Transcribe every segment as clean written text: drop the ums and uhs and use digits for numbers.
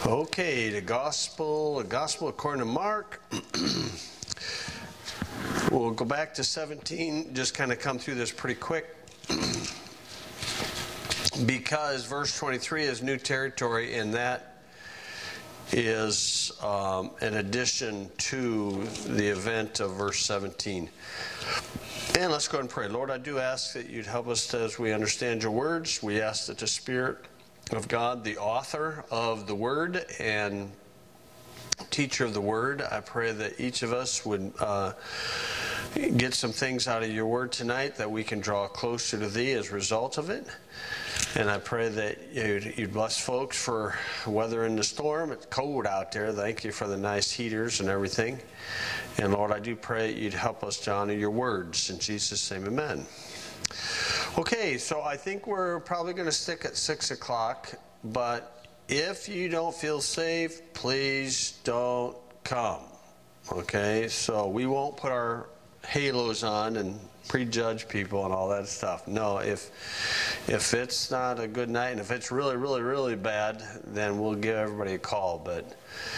Okay, the gospel according to Mark. We'll go back to 17, just kind of come through this pretty quick. Because verse 23 is new territory, and that is an addition to the event of verse 17. And let's go ahead and pray. Lord, I do ask that you'd help us as we understand your words. We ask that the Spirit of God, the author of the Word and teacher of the Word, I pray that each of us would get some things out of your Word tonight that we can draw closer to Thee as a result of it. And I pray that you'd bless folks for weathering the storm. It's cold out there. Thank you for the nice heaters and everything. And Lord, I do pray that you'd help us to honor your words. In Jesus' name, amen. Okay, so I think we're probably going to stick at 6 o'clock, but if you don't feel safe, please don't come. Okay, so we won't put our halos on and prejudge people and all that stuff. No, if it's not a good night and if it's really, really, really bad, then we'll give everybody a call. But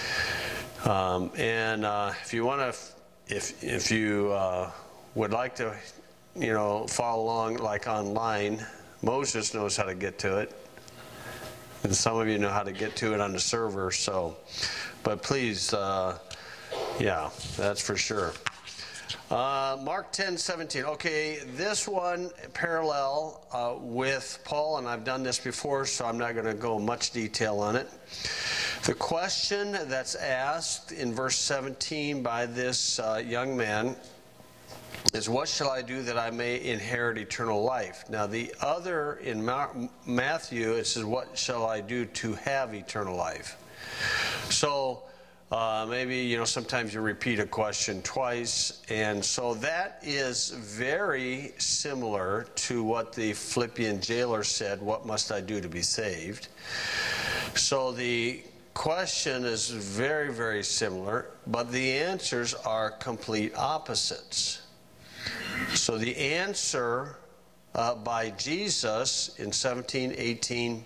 if you want to, if you would like to, follow along like online, Moses knows how to get to it, and some of you know how to get to it on the server. So, but please, that's for sure. Mark 10:17. Okay, this one parallel with Paul, and I've done this before, so I'm not going to go much detail on it. The question that's asked in verse 17 by this young man is, what shall I do that I may inherit eternal life? Now the other in Matthew, it says, what shall I do to have eternal life? So maybe, sometimes you repeat a question twice, and so that is very similar to what the Philippian jailer said, what must I do to be saved? So the question is very, very similar, but the answers are complete opposites. So the answer by Jesus in 17:18,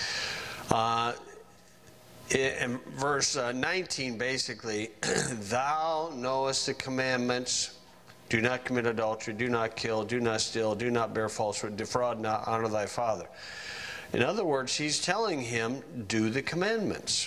in verse 19, basically, thou knowest the commandments: do not commit adultery, do not kill, do not steal, do not bear false witness, defraud not, honor thy father. In other words, he's telling him, do the commandments.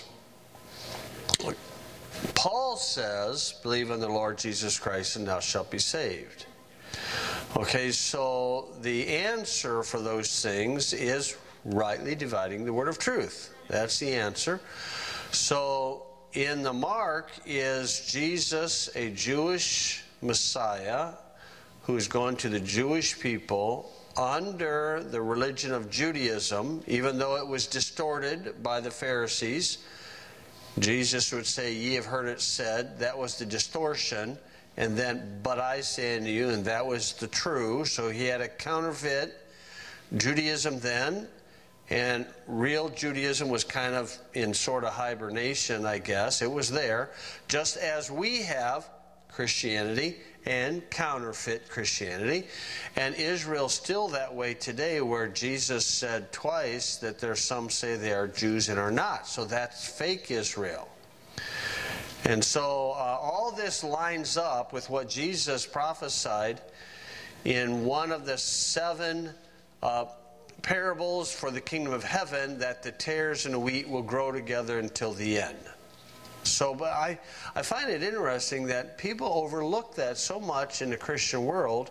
Paul says, believe in the Lord Jesus Christ and thou shalt be saved. Okay, so the answer for those things is rightly dividing the word of truth. That's the answer. So in the mark is Jesus, a Jewish Messiah, who's gone to the Jewish people under the religion of Judaism, even though it was distorted by the Pharisees. Jesus would say, ye have heard it said. That was the distortion. And then, but I say unto you, and that was the true. So he had a counterfeit Judaism then, and real Judaism was kind of in sort of hibernation, I guess. It was there, just as we have Christianity and counterfeit Christianity. And Israel's still that way today, where Jesus said twice that there's some say they are Jews and are not. So that's fake Israel. And so all this lines up with what Jesus prophesied in one of the 7 parables for the kingdom of heaven, that the tares and the wheat will grow together until the end. So, but I find it interesting that people overlook that so much in the Christian world,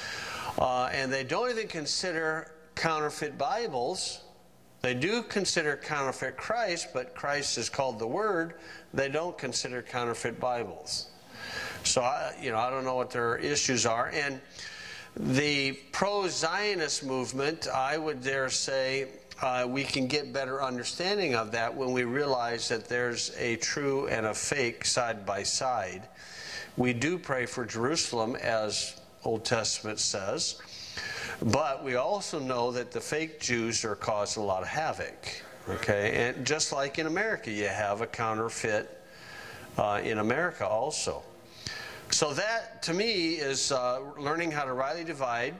and they don't even consider counterfeit Bibles. They do consider counterfeit Christ, but Christ is called the Word. They don't consider counterfeit Bibles. So, I don't know what their issues are. And the pro-Zionist movement, I would dare say, we can get better understanding of that when we realize that there's a true and a fake side by side. We do pray for Jerusalem, as Old Testament says. But we also know that the fake Jews are causing a lot of havoc. Okay, and just like in America, you have a counterfeit in America also. So that, to me, is learning how to rightly divide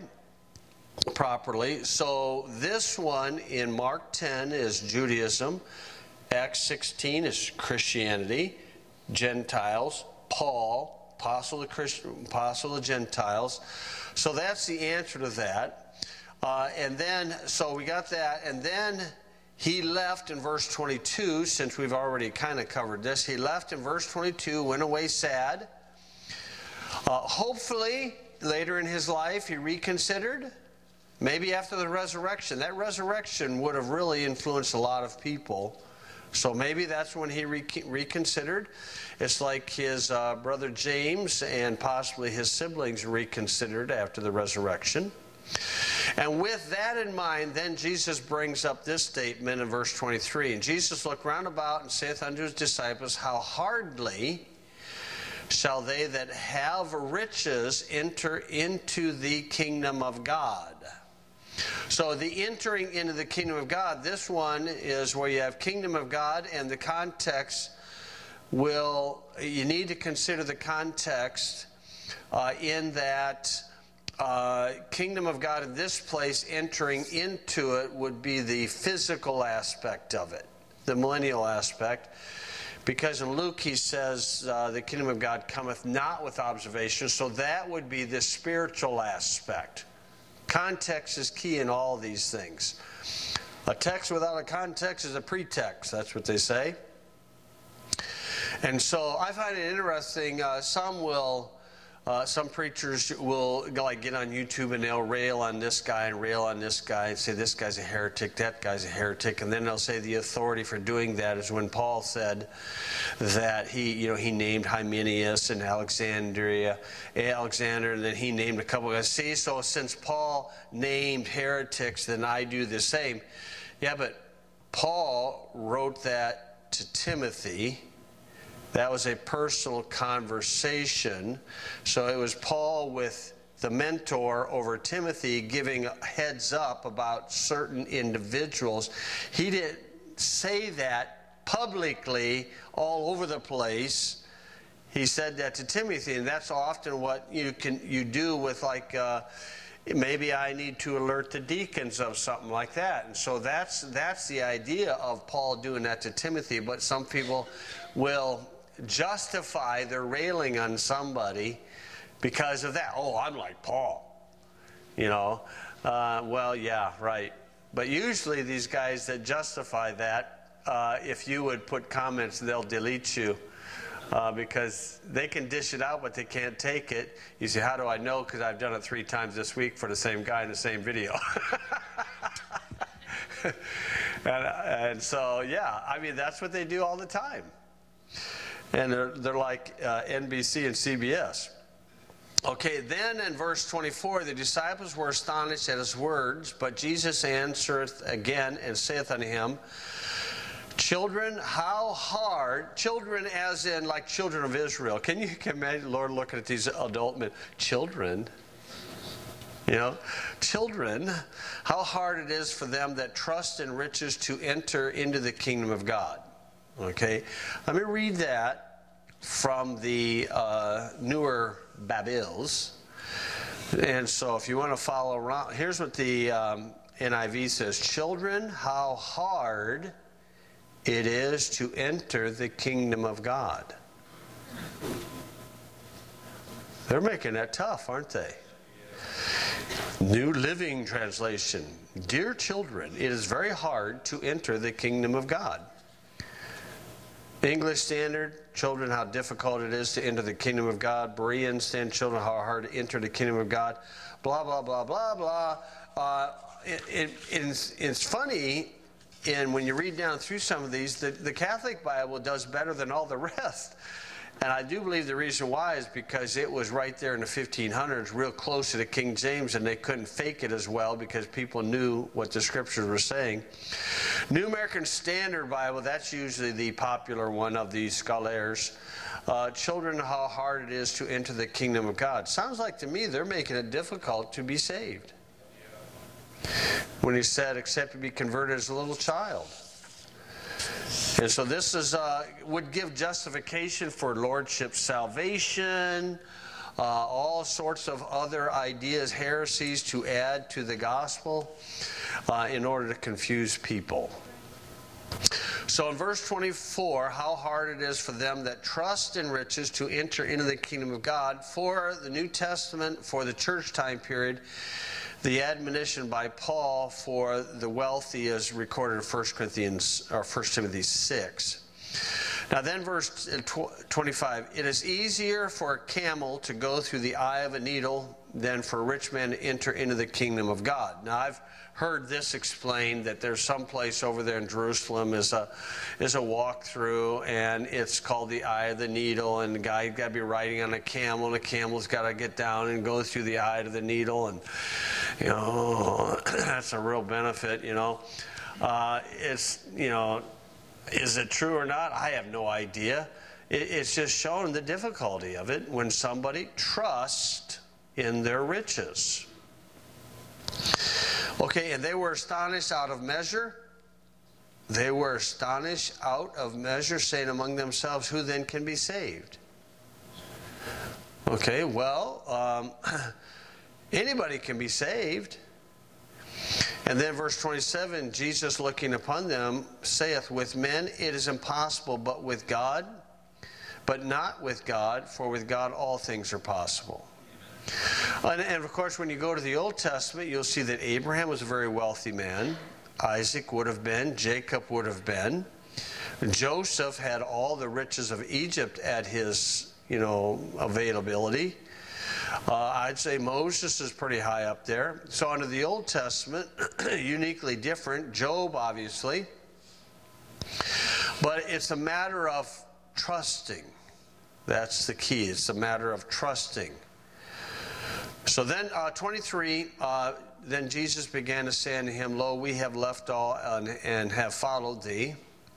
properly. So this one in Mark 10 is Judaism. Acts 16 is Christianity, Gentiles, Paul, apostle of the Gentiles. So that's the answer to that. So we got that, and then he left in verse 22, since we've already kind of covered this. He left in verse 22, went away sad. Hopefully, later in his life, he reconsidered. Maybe after the resurrection. That resurrection would have really influenced a lot of people. So maybe that's when he reconsidered. It's like his brother James and possibly his siblings reconsidered after the resurrection. And with that in mind, then Jesus brings up this statement in verse 23. And Jesus looked round about and saith unto his disciples, how hardly shall they that have riches enter into the kingdom of God. So the entering into the kingdom of God, this one is where you have kingdom of God, and the context you need to consider the context in that kingdom of God in this place, entering into it would be the physical aspect of it, the millennial aspect. Because in Luke he says the kingdom of God cometh not with observation, so that would be the spiritual aspect. Context is key in all these things. A text without a context is a pretext, that's what they say. And so I find it interesting, some preachers will get on YouTube and they'll rail on this guy and rail on this guy and say this guy's a heretic, that guy's a heretic, and then they'll say the authority for doing that is when Paul said that he named Hymenaeus and Alexander, and then he named a couple of guys. See, so since Paul named heretics, then I do the same. Yeah, but Paul wrote that to Timothy. That was a personal conversation. So it was Paul with the mentor over Timothy giving a heads up about certain individuals. He didn't say that publicly all over the place. He said that to Timothy, and that's often what you do with maybe I need to alert the deacons of something like that. And so that's the idea of Paul doing that to Timothy. But some people will justify their railing on somebody because of that. Oh, I'm like Paul. Well, yeah, right. But usually these guys that justify that, if you would put comments, they'll delete you. Because they can dish it out, but they can't take it. You say, how do I know? Because I've done it 3 times this week for the same guy in the same video. and so, yeah, I mean, that's what they do all the time. And they're like NBC and CBS. Okay, then in verse 24, the disciples were astonished at his words, but Jesus answereth again and saith unto him, children, how hard, children as in like children of Israel. Can you imagine Lord looking at these adult men? Children, children, how hard it is for them that trust in riches to enter into the kingdom of God. Okay, let me read that from the newer Bibles. And so if you want to follow around, here's what the NIV says. Children, how hard it is to enter the kingdom of God. They're making that tough, aren't they? New Living Translation. Dear children, it is very hard to enter the kingdom of God. English Standard, children, how difficult it is to enter the kingdom of God. Berean Standard, children, how hard to enter the kingdom of God. Blah, blah, blah, blah, blah. It's funny, and when you read down through some of these, the Catholic Bible does better than all the rest. And I do believe the reason why is because it was right there in the 1500s, real close to the King James, and they couldn't fake it as well because people knew what the scriptures were saying. New American Standard Bible, that's usually the popular one of these scholars. Children, how hard it is to enter the kingdom of God. Sounds like to me they're making it difficult to be saved. When he said, except to be converted as a little child. And so this would give justification for lordship salvation, all sorts of other ideas, heresies to add to the gospel in order to confuse people. So in verse 24, how hard it is for them that trust in riches to enter into the kingdom of God. For the New Testament, for the church time period, the admonition by Paul for the wealthy is recorded in 1 Timothy 6. Now then verse 25, it is easier for a camel to go through the eye of a needle than for a rich man to enter into the kingdom of God. Now I've heard this explained, that there's some place over there in Jerusalem is a walk-through, and it's called the eye of the needle, and the guy's got to be riding on a camel, and the camel's got to get down and go through the eye of the needle, and that's a real benefit. It's is it true or not? I have no idea. It's just showing the difficulty of it when somebody trusts in their riches. Okay, and they were astonished out of measure. They were astonished out of measure, saying among themselves, who then can be saved? Okay, well, anybody can be saved. And then verse 27, Jesus looking upon them saith, with men it is impossible, but with God, but not with God, for with God all things are possible. And of course, when you go to the Old Testament, you'll see that Abraham was a very wealthy man. Isaac would have been. Jacob would have been. Joseph had all the riches of Egypt at his, availability. I'd say Moses is pretty high up there. So under the Old Testament, uniquely different. Job, obviously. But it's a matter of trusting. That's the key. It's a matter of trusting. So then 23, then Jesus began to say unto him, lo, we have left all and have followed thee.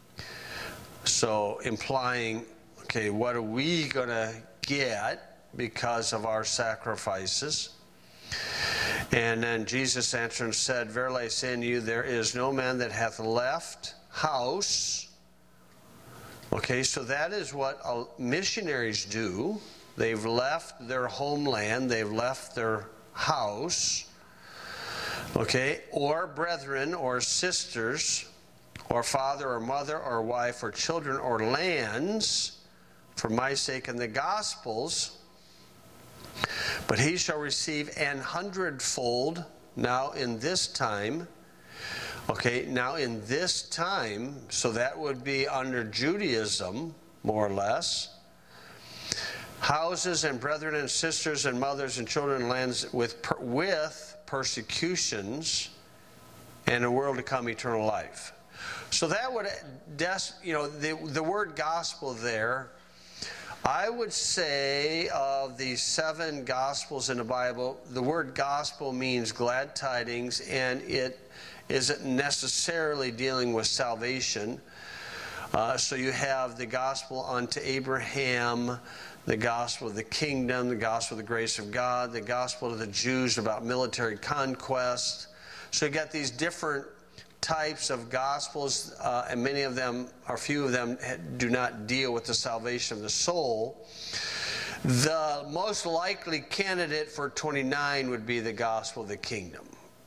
So implying, okay, what are we going to get because of our sacrifices? And then Jesus answered and said, verily I say unto you, there is no man that hath left house. Okay, so that is what missionaries do. They've left their homeland, they've left their house, okay, or brethren or sisters, or father or mother or wife or children or lands, for my sake and the gospel's, but he shall receive an hundredfold now in this time. Okay, now in this time, so that would be under Judaism, more or less. Houses and brethren and sisters and mothers and children and lands with persecutions, and a world to come eternal life. So that would, the word gospel there, I would say of the 7 gospels in the Bible, the word gospel means glad tidings, and it isn't necessarily dealing with salvation. So you have the gospel unto Abraham, the gospel of the kingdom, the gospel of the grace of God, the gospel of the Jews about military conquest. So you got these different types of gospels, and many of them, or few of them, do not deal with the salvation of the soul. The most likely candidate for 29 would be the gospel of the kingdom.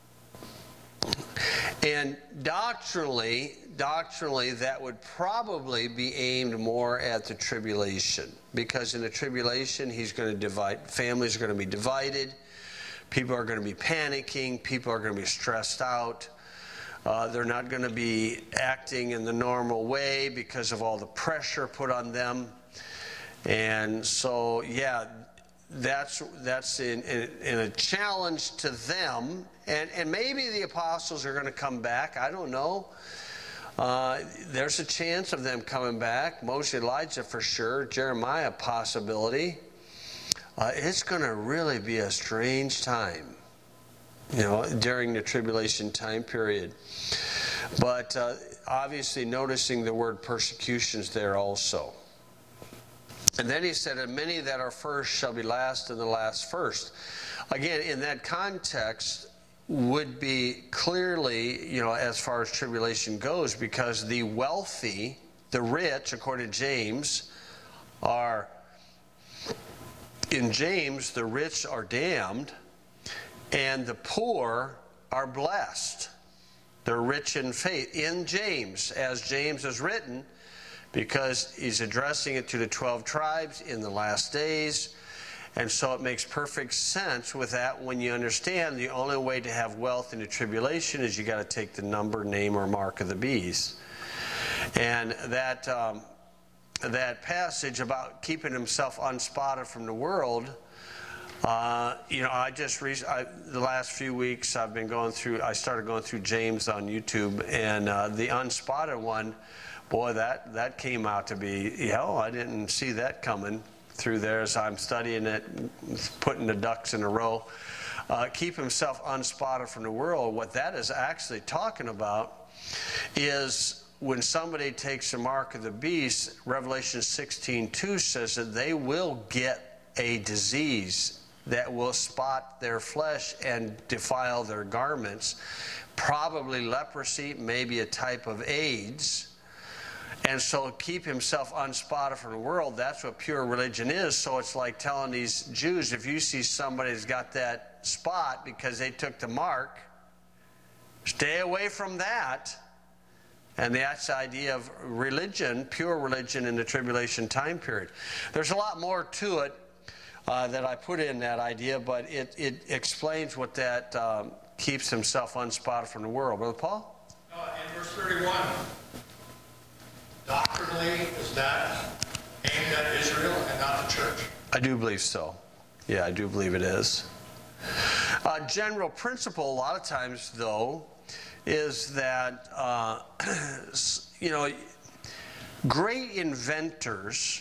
And doctrinally, that would probably be aimed more at the tribulation, because in the tribulation, he's going to divide, families are going to be divided, people are going to be panicking, people are going to be stressed out, they're not going to be acting in the normal way because of all the pressure put on them. And so, yeah, that's in a challenge to them. And maybe the apostles are going to come back. I don't know. There's a chance of them coming back. Moses, Elijah for sure. Jeremiah, possibility. It's going to really be a strange time, during the tribulation time period. But obviously noticing the word persecutions there also. And then he said, and many that are first shall be last, and the last first. Again, in that context, would be clearly, as far as tribulation goes, because the wealthy, the rich, according to James, are, in James, the rich are damned, and the poor are blessed. They're rich in faith. In James, as James is written, because he's addressing it to the 12 tribes in the last days. And so it makes perfect sense with that when you understand the only way to have wealth in the tribulation is you got to take the number, name, or mark of the beast. And that passage about keeping himself unspotted from the world, the last few weeks I started going through James on YouTube, and the unspotted one, boy, that came out to be, I didn't see that coming through there as I'm studying it, putting the ducks in a row. Keep himself unspotted from the world. What that is actually talking about is when somebody takes the mark of the beast, Revelation 16:2 says that they will get a disease that will spot their flesh and defile their garments, probably leprosy, maybe a type of AIDS. And so keep himself unspotted from the world, that's what pure religion is. So it's like telling these Jews, if you see somebody who's got that spot because they took the mark, stay away from that. And that's the idea of religion, pure religion in the tribulation time period. There's a lot more to it that I put in that idea, but it explains what that keeps himself unspotted from the world. Brother Paul? In verse 31, doctrinally, is that aimed at Israel and not the church? I do believe so. Yeah, I do believe it is. General principle, a lot of times, though, is that, great inventors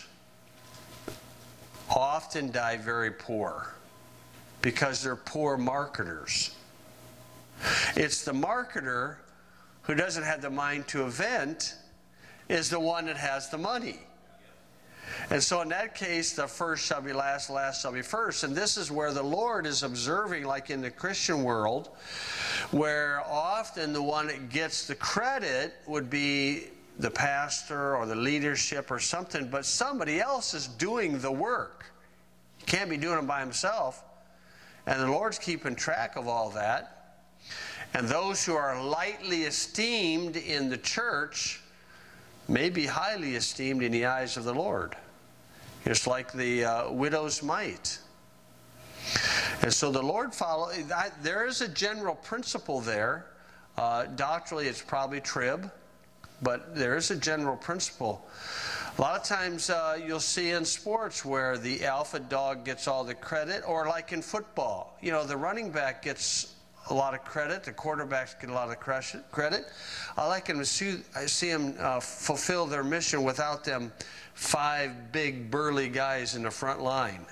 often die very poor because they're poor marketers. It's the marketer who doesn't have the mind to invent is the one that has the money. And so in that case, the first shall be last, last shall be first. And this is where the Lord is observing, like in the Christian world, where often the one that gets the credit would be the pastor or the leadership or something, but somebody else is doing the work. He can't be doing it by himself. And the Lord's keeping track of all that. And those who are lightly esteemed in the church may be highly esteemed in the eyes of the Lord. It's like the widow's mite. And so the Lord there is a general principle there. Doctrinally, it's probably trib, but there is a general principle. A lot of times you'll see in sports where the alpha dog gets all the credit, or like in football, the running back gets a lot of credit, the quarterbacks get a lot of credit. I like them to see them fulfill their mission without them 5 big burly guys in the front line.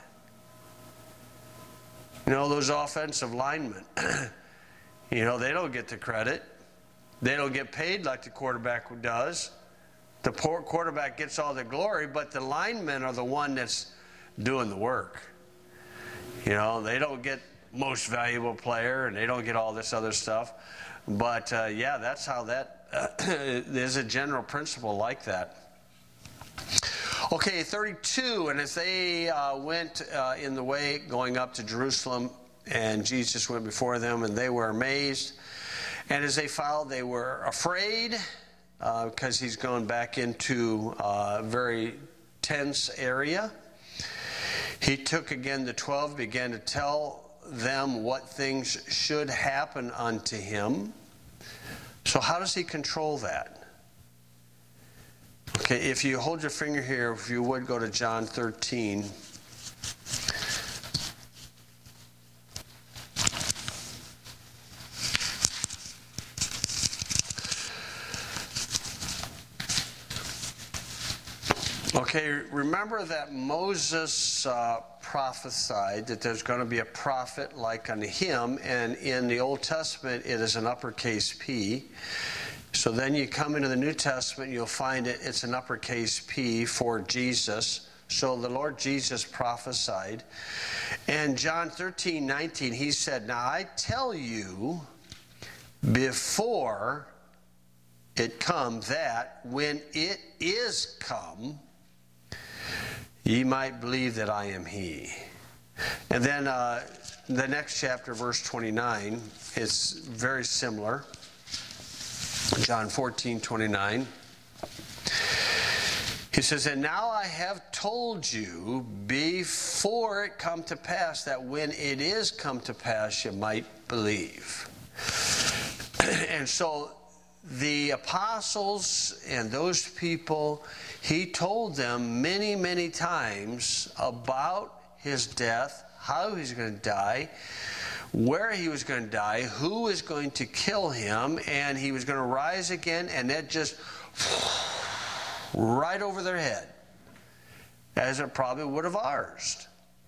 Those offensive linemen, they don't get the credit. They don't get paid like the quarterback does. The poor quarterback gets all the glory, but the linemen are the one that's doing the work. They don't get most valuable player, and they don't get all this other stuff. But that's how that there's a general principle like that. Okay, 32, and as they went in the way going up to Jerusalem, and Jesus went before them, and they were amazed. And as they followed, they were afraid because he's going back into a very tense area. He took again the 12, began to tell them what things should happen unto him. So how does he control that? Okay, if you hold your finger here, if you would go to John 13. Okay, remember that Moses prophesied that there's going to be a prophet like unto him, and in the Old Testament it is an uppercase P. So then you come into the New Testament, you'll find it's an uppercase P for Jesus. So the Lord Jesus prophesied. And John 13:19, he said, "Now I tell you before it come, that when it is come, ye might believe that I am he." And then the next chapter, verse 29, is very similar. John 14:29. He says, and now I have told you before it come to pass, that when it is come to pass, you might believe. And so the apostles and those people, he told them many, many times about his death, how he's going to die, where he was going to die, who was going to kill him, and he was going to rise again, and that just right over their head, as it probably would have ours.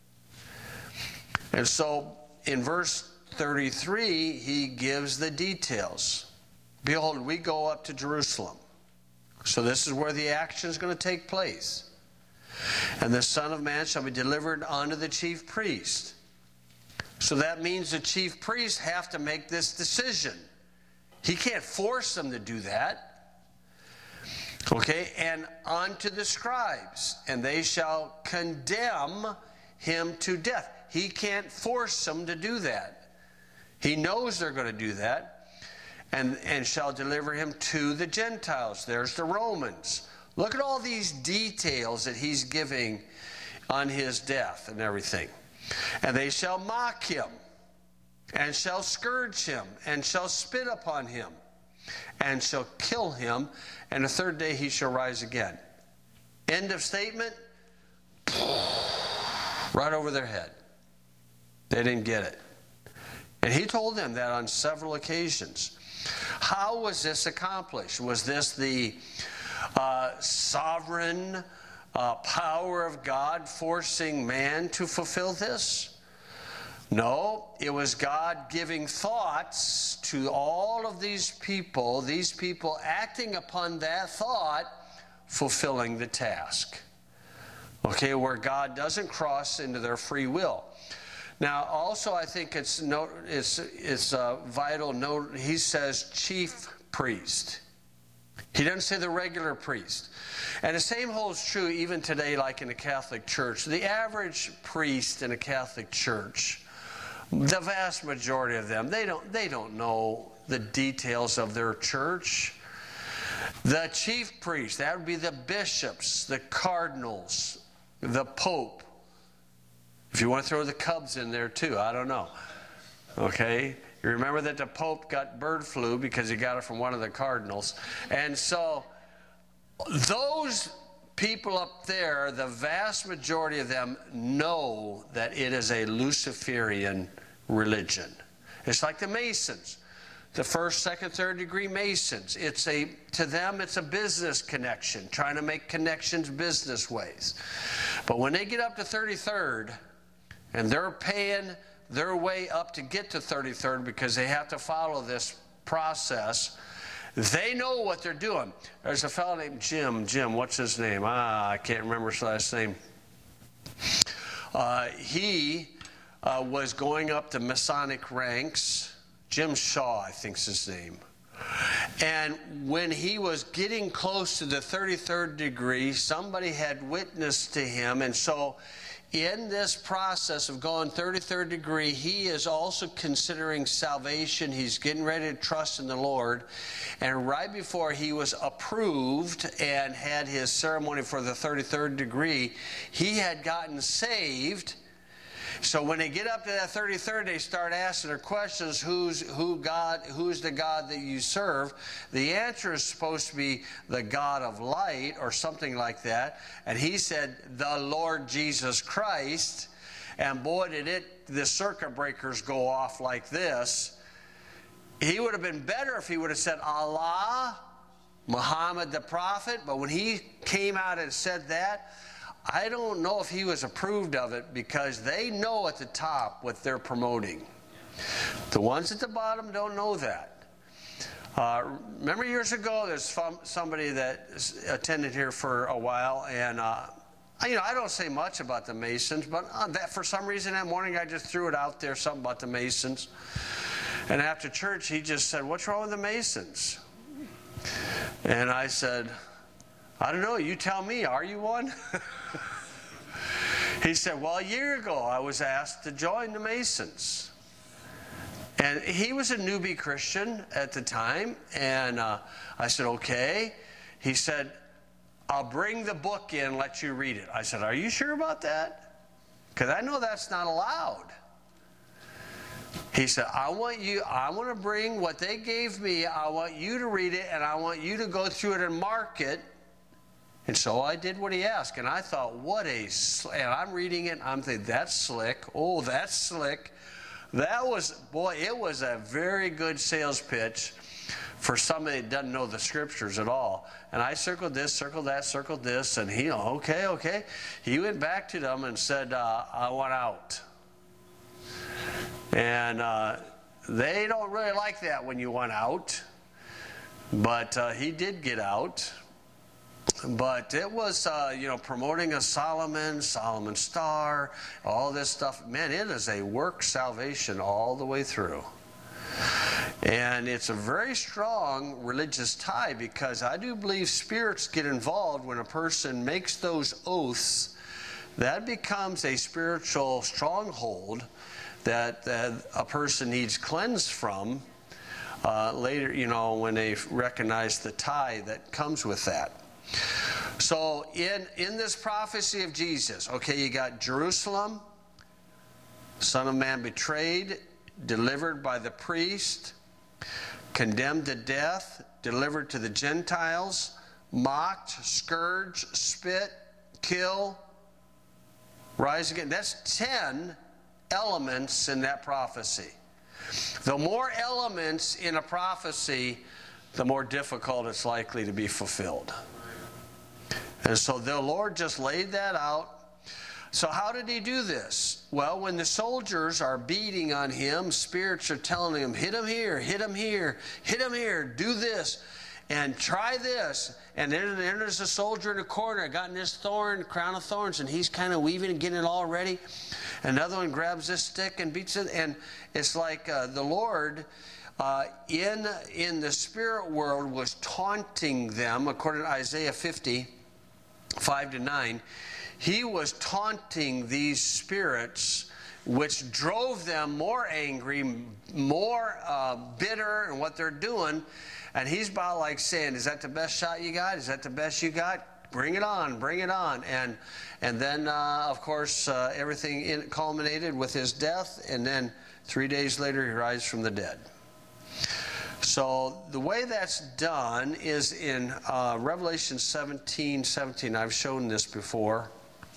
And so in verse 33, he gives the details. Behold, we go up to Jerusalem. So this is where the action is going to take place. And the Son of Man shall be delivered unto the chief priest. So that means the chief priests have to make this decision. He can't force them to do that. Okay, and unto the scribes, and they shall condemn him to death. He can't force them to do that. He knows they're going to do that. And shall deliver him to the Gentiles. There's the Romans. Look at all these details that he's giving on his death and everything. And they shall mock him, and shall scourge him, and shall spit upon him, and shall kill him, and the third day he shall rise again. End of statement. Right over their head. They didn't get it. And he told them that on several occasions. How was this accomplished? Was this the sovereign power of God forcing man to fulfill this? No, it was God giving thoughts to all of these people acting upon that thought, fulfilling the task. Okay, where God doesn't cross into their free will. Now, also, I think it's a vital note. He says chief priest. He doesn't say the regular priest. And the same holds true even today, like in the Catholic Church. The average priest in a Catholic Church, the vast majority of them, they don't know the details of their church. The chief priest, that would be the bishops, the cardinals, the pope. If you want to throw the Cubs in there too, I don't know. Okay? You remember that the Pope got bird flu because he got it from one of the cardinals. And so those people up there, the vast majority of them know that it is a Luciferian religion. It's like the Masons. The first, second, third degree Masons. To them, it's a business connection, trying to make connections business ways. But when they get up to 33rd, and they're paying their way up to get to 33rd because they have to follow this process, they know what they're doing. There's a fellow named Jim, what's his name? I can't remember his last name. He was going up the Masonic ranks. Jim Shaw, I think's his name. And when he was getting close to the 33rd degree, somebody had witnessed to him, and so in this process of going 33rd degree, he is also considering salvation. He's getting ready to trust in the Lord. And right before he was approved and had his ceremony for the 33rd degree, he had gotten saved. So when they get up to that 33rd, they start asking their questions, who's the God that you serve? The answer is supposed to be the God of light or something like that. And he said, the Lord Jesus Christ. And boy, did the circuit breakers go off like this. He would have been better if he would have said Allah, Muhammad the prophet. But when he came out and said that, I don't know if he was approved of it, because they know at the top what they're promoting. The ones at the bottom don't know that. Remember years ago, there's somebody that attended here for a while, and I don't say much about the Masons, but that for some reason that morning I just threw it out there, something about the Masons. And after church, he just said, "What's wrong with the Masons?" And I said, "I don't know, you tell me, are you one?" He said, "Well, a year ago I was asked to join the Masons." And he was a newbie Christian at the time. And I said, okay. He said, I'll bring the book in, let you read it. I said, are you sure about that? Because I know that's not allowed. He said, I want to bring what they gave me. I want you to read it, and I want you to go through it and mark it. And so I did what he asked. And I thought, and I'm reading it, and I'm thinking, that's slick. Oh, that's slick. That was, it was a very good sales pitch for somebody that doesn't know the scriptures at all. And I circled this, circled that, circled this, and he, okay. He went back to them and said, I want out. And they don't really like that when you want out. But he did get out. But it was, promoting a Solomon Star, all this stuff. Man, it is a work salvation all the way through. And it's a very strong religious tie, because I do believe spirits get involved when a person makes those oaths. That becomes a spiritual stronghold that a person needs cleansed from later, when they recognize the tie that comes with that. So in this prophecy of Jesus, okay, you got Jerusalem, Son of Man betrayed, delivered by the priest, condemned to death, delivered to the Gentiles, mocked, scourged, spit, kill, rise again. That's 10 elements in that prophecy. The more elements in a prophecy, the more difficult it's likely to be fulfilled. And so the Lord just laid that out. So how did he do this? Well, when the soldiers are beating on him, spirits are telling him, hit him here, hit him here, hit him here, do this, and try this. And then there's a soldier in the corner, gotten this crown of thorns, and he's kind of weaving and getting it all ready. Another one grabs this stick and beats it. And it's like the Lord in the spirit world was taunting them, according to Isaiah 50, 5-9. He was taunting these spirits, which drove them more angry, more bitter in what they're doing. And he's about like saying, is that the best shot you got? Is that the best you got? Bring it on, bring it on. And then, of course, everything culminated with his death. And then 3 days later, he rises from the dead. So the way that's done is in Revelation 17:17. I've shown this before.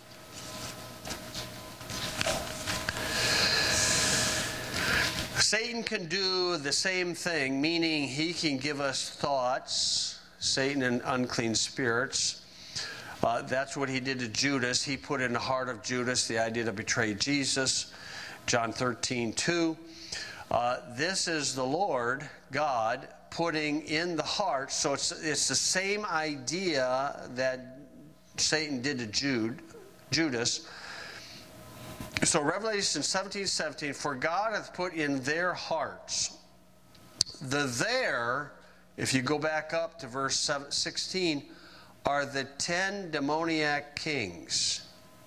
Satan can do the same thing, meaning he can give us thoughts, Satan and unclean spirits. That's what he did to Judas. He put in the heart of Judas the idea to betray Jesus. John 13:2. This is the Lord God putting in the heart. So it's the same idea that Satan did to Judas. So Revelation 17:17, for God hath put in their hearts. If you go back up to verse 16, are the 10 demoniac kings.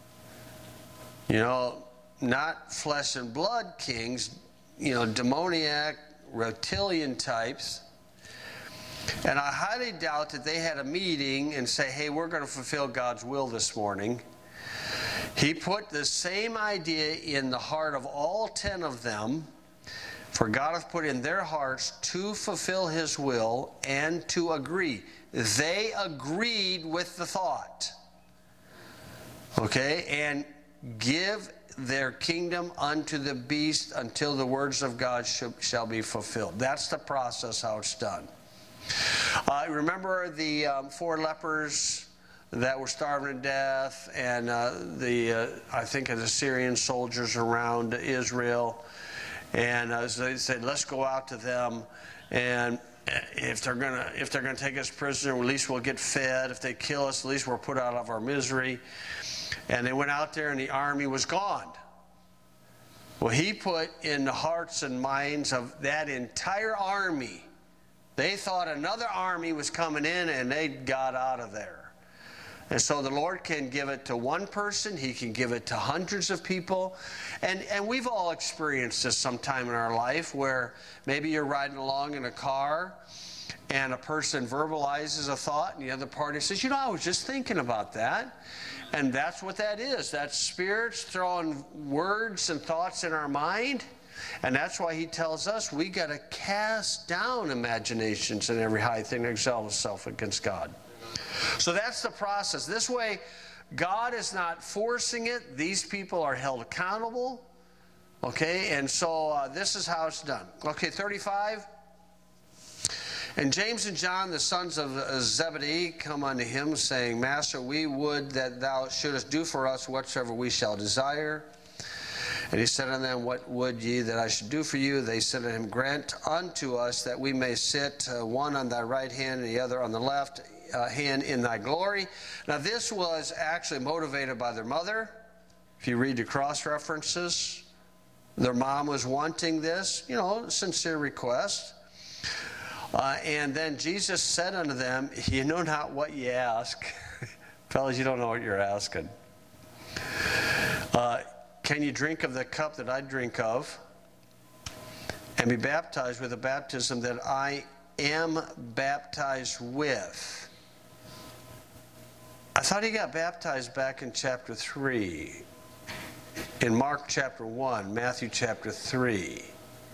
Not flesh and blood kings, demoniac, reptilian types. And I highly doubt that they had a meeting and say, hey, we're going to fulfill God's will this morning. He put the same idea in the heart of all 10 of them. For God hath put in their hearts to fulfill his will and to agree. They agreed with the thought. Okay? And give their kingdom unto the beast until the words of God shall be fulfilled. That's the process how it's done. Remember the 4 lepers that were starving to death, and I think of the Syrian soldiers around Israel, and they said, let's go out to them, and if they're gonna take us prisoner, at least we'll get fed. If they kill us, at least we're put out of our misery. And they went out there, and the army was gone. Well, he put in the hearts and minds of that entire army. They thought another army was coming in, and they got out of there. And so the Lord can give it to one person. He can give it to hundreds of people. And we've all experienced this sometime in our life where maybe you're riding along in a car and a person verbalizes a thought and the other party says, I was just thinking about that. And that's what that is. That's spirits throwing words and thoughts in our mind. And that's why he tells us we got to cast down imaginations and every high thing that exalts itself against God. So that's the process. This way, God is not forcing it. These people are held accountable. Okay, and so this is how it's done. Okay, 35. And James and John, the sons of Zebedee, come unto him, saying, Master, we would that thou shouldest do for us whatsoever we shall desire. And he said unto them, What would ye that I should do for you? They said unto him, Grant unto us that we may sit one on thy right hand and the other on the left hand in thy glory. Now this was actually motivated by their mother. If you read the cross references, their mom was wanting this, sincere request. And then Jesus said unto them, You know not what ye ask. Fellas, you don't know what you're asking. Can you drink of the cup that I drink of and be baptized with the baptism that I am baptized with? I thought he got baptized back in chapter 3, in Mark chapter 1, Matthew chapter 3.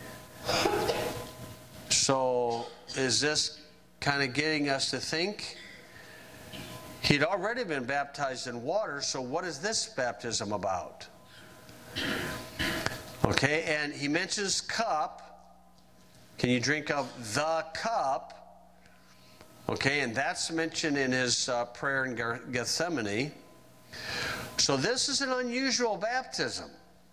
So is this kind of getting us to think? He'd already been baptized in water, so what is this baptism about? Okay, and he mentions cup. Can you drink of the cup? Okay, and that's mentioned in his prayer in Gethsemane. So this is an unusual baptism.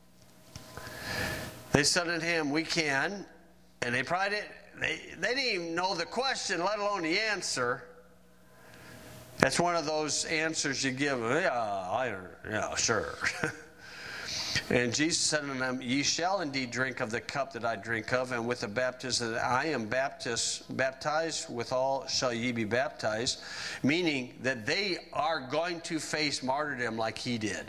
They said unto him, We can. And they probably didn't even know the question, let alone the answer. That's one of those answers you give, yeah, sure. And Jesus said unto them, Ye shall indeed drink of the cup that I drink of, and with the baptism that I am baptized withal shall ye be baptized, meaning that they are going to face martyrdom like he did.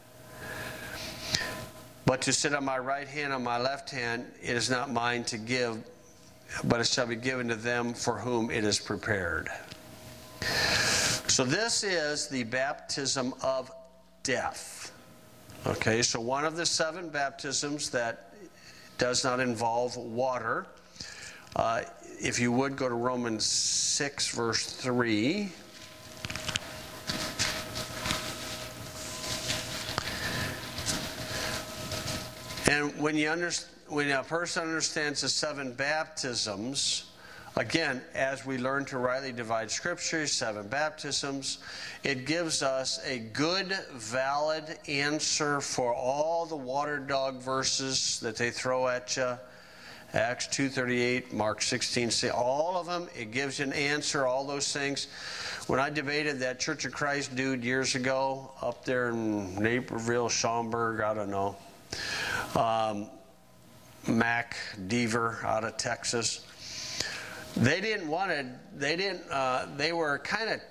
But to sit on my right hand, on my left hand, it is not mine to give, but it shall be given to them for whom it is prepared. So this is the baptism of death. Okay, so one of the 7 baptisms that does not involve water. If you would, go to Romans 6, verse 3. And when a person understands the 7 baptisms, again, as we learn to rightly divide Scripture, 7 baptisms, it gives us a good, valid answer for all the water dog verses that they throw at you. Acts 2:38, Mark 16, all of them, it gives you an answer, all those things. When I debated that Church of Christ dude years ago, up there in Naperville, Schaumburg, I don't know, Mac Deaver out of Texas, they were kind of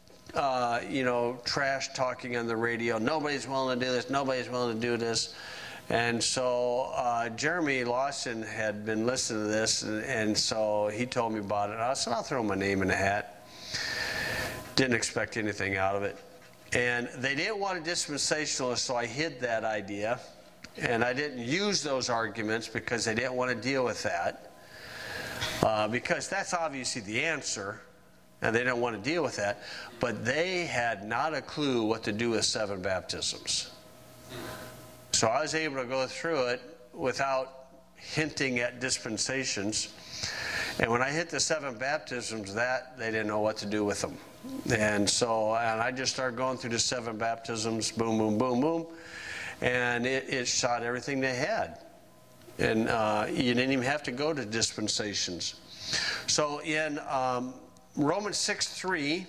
trash talking on the radio. Nobody's willing to do this. Nobody's willing to do this. And so Jeremy Lawson had been listening to this, and so he told me about it. I said, I'll throw my name in the hat. Didn't expect anything out of it. And they didn't want a dispensationalist, so I hid that idea. And I didn't use those arguments because they didn't want to deal with that. Because that's obviously the answer, and they don't want to deal with that. But they had not a clue what to do with 7 baptisms. So I was able to go through it without hinting at dispensations. And when I hit the 7 baptisms, they didn't know what to do with them. And I just started going through the 7 baptisms, boom, boom, boom, boom. And it shot everything they had. And you didn't even have to go to dispensations. So in Romans 6:3,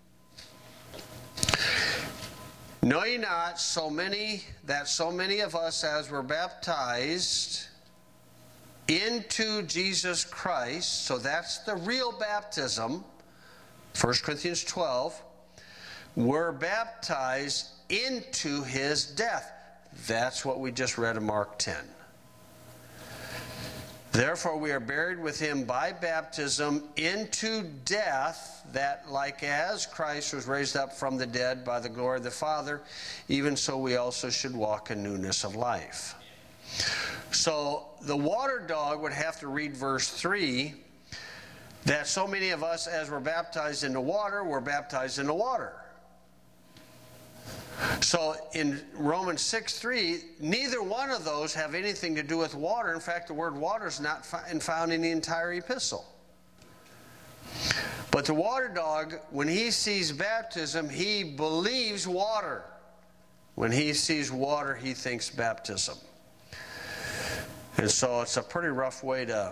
know ye not that so many of us as were baptized into Jesus Christ, so that's the real baptism, 1 Corinthians 12, were baptized into his death. That's what we just read in Mark 10. Therefore we are buried with him by baptism into death, that like as Christ was raised up from the dead by the glory of the Father, even so we also should walk in newness of life. So the water dog would have to read verse 3, that so many of us, as we're baptized into water, we're baptized into water. So in Romans 6:3, neither one of those have anything to do with water. In fact, the word water is not found in the entire epistle. But the water dog, when he sees baptism, he believes water. When he sees water, he thinks baptism. And so it's a pretty rough way to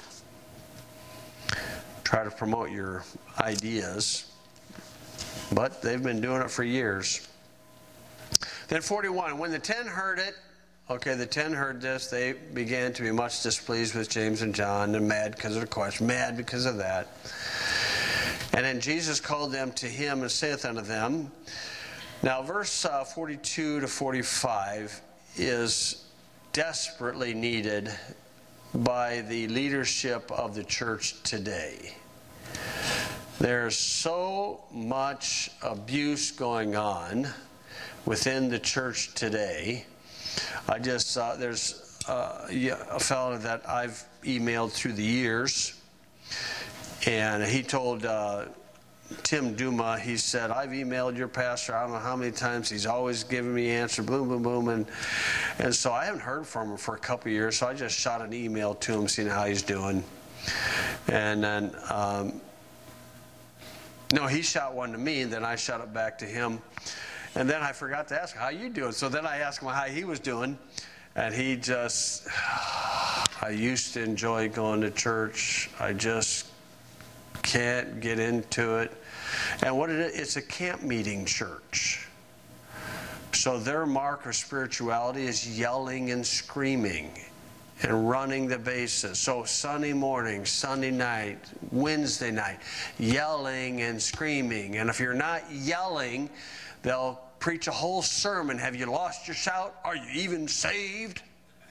try to promote your ideas. But they've been doing it for years. Then 41, when the 10 heard it, okay, the 10 heard this, they began to be much displeased with James and John, and mad because of the question, mad because of that. And then Jesus called them to him and saith unto them. Now verse 42 to 45 is desperately needed by the leadership of the church today. There's so much abuse going on within the church today. I just there's a fellow that I've emailed through the years, and he told Tim Duma, he said, I've emailed your pastor I don't know how many times, he's always giving me answer, boom, boom, boom, and so I haven't heard from him for a couple of years, so I just shot an email to him, seeing how he's doing. And then no, he shot one to me, and then I shot it back to him. And then I forgot to ask him, how you doing? So then I asked him how he was doing, and he just, I used to enjoy going to church. I just can't get into it. And what it is, it's a camp meeting church. So their mark of spirituality is yelling and screaming and running the bases. So Sunday morning, Sunday night, Wednesday night, yelling and screaming. And if you're not yelling, they'll preach a whole sermon. Have you lost your shout? Are you even saved?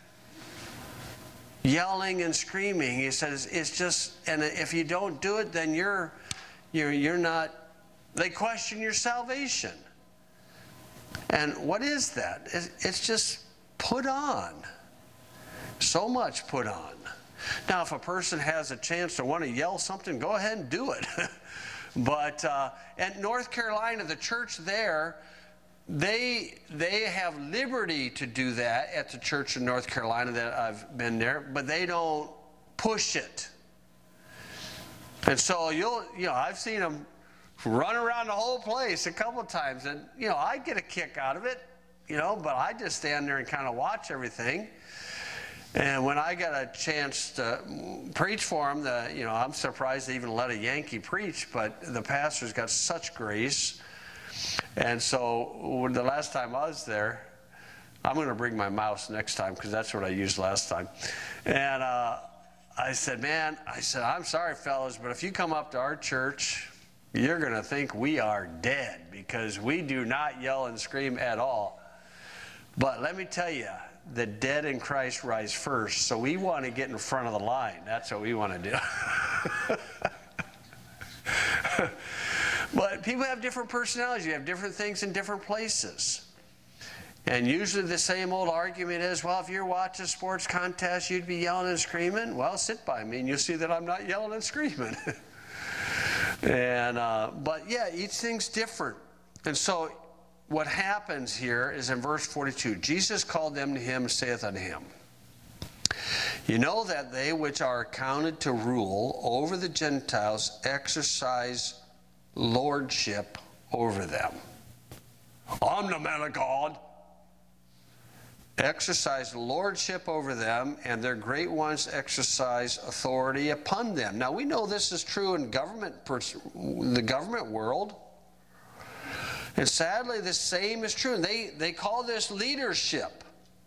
Yelling and screaming. He says it's just, and if you don't do it, then you're not, they question your salvation. And what is that? It's just put on. So much put on. Now, if a person has a chance to want to yell something, go ahead and do it. But at North Carolina, the church there, they have liberty to do that at the church in North Carolina that I've been there, but they don't push it. And so I've seen them run around the whole place a couple of times, and I get a kick out of it, but I just stand there and kind of watch everything. And when I got a chance to preach for them, I'm surprised they even let a Yankee preach, but the pastor's got such grace. And so the last time I was there, I'm going to bring my mouse next time because that's what I used last time. And I said, I'm sorry, fellas, but if you come up to our church, you're going to think we are dead because we do not yell and scream at all. But let me tell you, the dead in Christ rise first, so we want to get in front of the line. That's what we want to do. But people have different personalities. You have different things in different places. And usually the same old argument is, well, if you're watching a sports contest, you'd be yelling and screaming. Well, sit by me and you'll see that I'm not yelling and screaming. But yeah, each thing's different. And so what happens here is in verse 42, Jesus called them to him and saith unto him, you know that they which are accounted to rule over the Gentiles exercise lordship over them. I'm the man of God. Exercise lordship over them, and their great ones exercise authority upon them. Now we know this is true in the government world. And sadly, the same is true. And they call this leadership.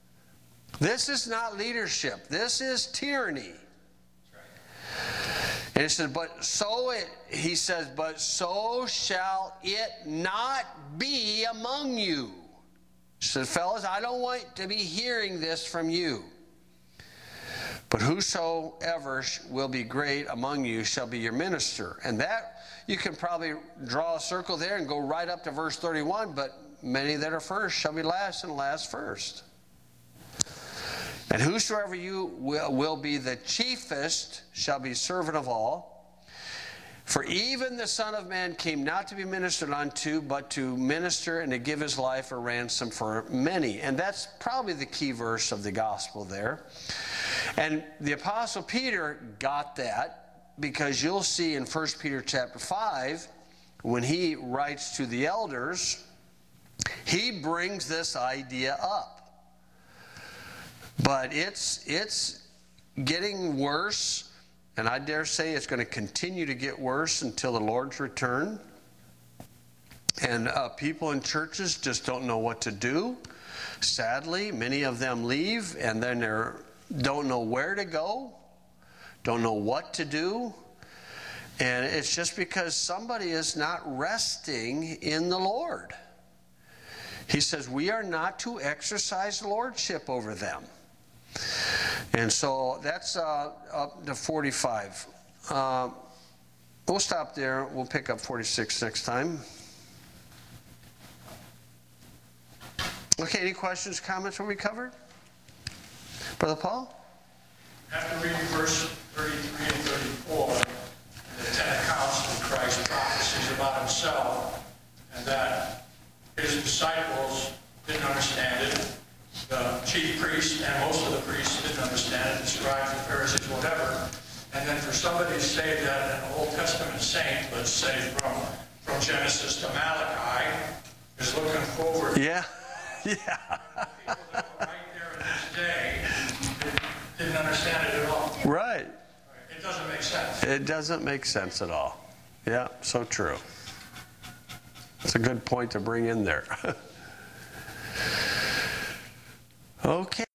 This is not leadership. This is tyranny. And he says, he says, but so shall it not be among you. He said, fellas, I don't want to be hearing this from you. But whosoever will be great among you shall be your minister. And that, you can probably draw a circle there and go right up to verse 31, but many that are first shall be last, and last first. And whosoever you will be the chiefest shall be servant of all. For even the Son of Man came not to be ministered unto, but to minister and to give his life a ransom for many. And that's probably the key verse of the gospel there. And the Apostle Peter got that, because you'll see in 1 Peter chapter 5, when he writes to the elders, he brings this idea up. But it's getting worse, and I dare say it's going to continue to get worse until the Lord's return. And people in churches just don't know what to do. Sadly, many of them leave, and then they don't know where to go, don't know what to do. And it's just because somebody is not resting in the Lord. He says we are not to exercise lordship over them. And so that's up to 45. We'll stop there. We'll pick up 46 next time. Okay, any questions, comments when we covered? Brother Paul? After reading verse 33 and 34, the 10 accounts of Christ's prophecies about himself, and that his disciples didn't understand it, the chief priests and most of the priests didn't understand it, the scribes and Pharisees, whatever. And then for somebody to say that an Old Testament saint, let's say from Genesis to Malachi, is looking forward. Yeah. Yeah. People that were right there in this day didn't understand it at all. Right. It doesn't make sense. It doesn't make sense at all. Yeah, so true. It's a good point to bring in there. Okay.